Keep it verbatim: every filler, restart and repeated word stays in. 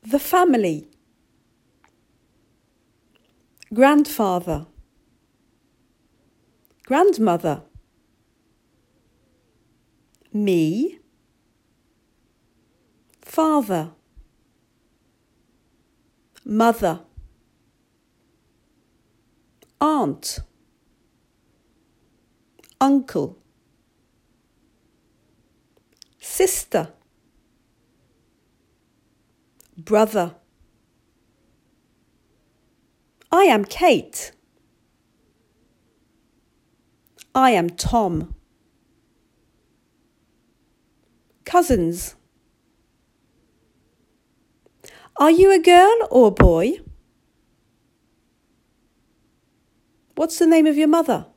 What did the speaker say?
The family. Grandfather. Grandmother. Me. Father. Mother. Aunt. Uncle. Sister. Brother. I am Kate. I am Tom. Cousins. Are you a girl or a boy? What's the name of your mother?